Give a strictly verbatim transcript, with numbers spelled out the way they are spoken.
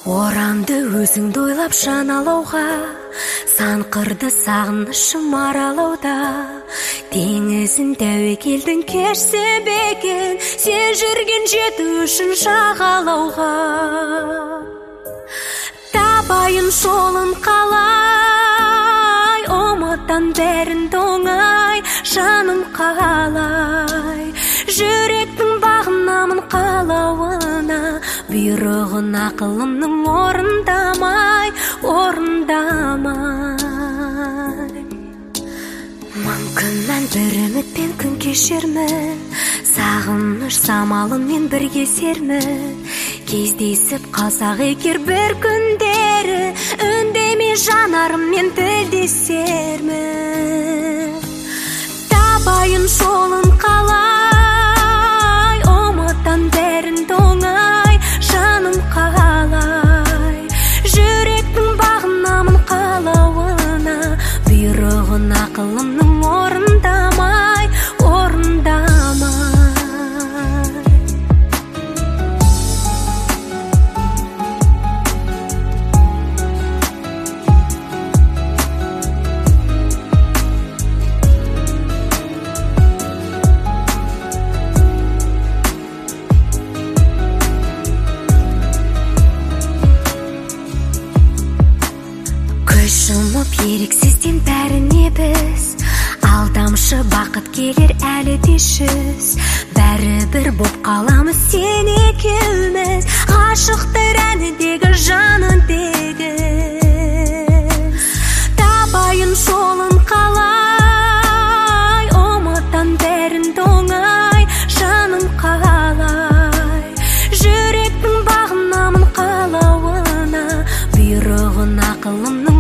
Орамды өзіңді ойлап жан алауға, сан қырды сағынышым аралауда. Теңізін тәуекелдің кешсе бекен, сен жүрген жеті үшін жағалауға. Табайын жолын қалай, ұмыттан бәрін тоңай, жаным қалай. Жүректің бағынамын қалауына, бұйрығын ақылымның орындамай, орындамай. Мүмкін мән бір үмітпен күн кешермін, сағыныш самалымен бірге сермін. Кездесіп қалсақ егер бір күндері, үндемей жанарыммен тілдесермін. Табайын жолын қалай, ұмыттан бәрін тоңай, жаным қалай. Жүректің бағынамын қалауына, бұйрығын ақылымның орындамай, орындамай. Жұмып еріксізден бәріне біз, алдамшы бақыт келер әлі де жүз. Бәрібір боп қаламыз сен екеуміз, ғашықтар әнідегі жанындегі. Табайын жолын қалай, ұмыттан бәрін тоңай, жаным қалай. Жүректің бағынамын қалауына, бұйрығын ақылымның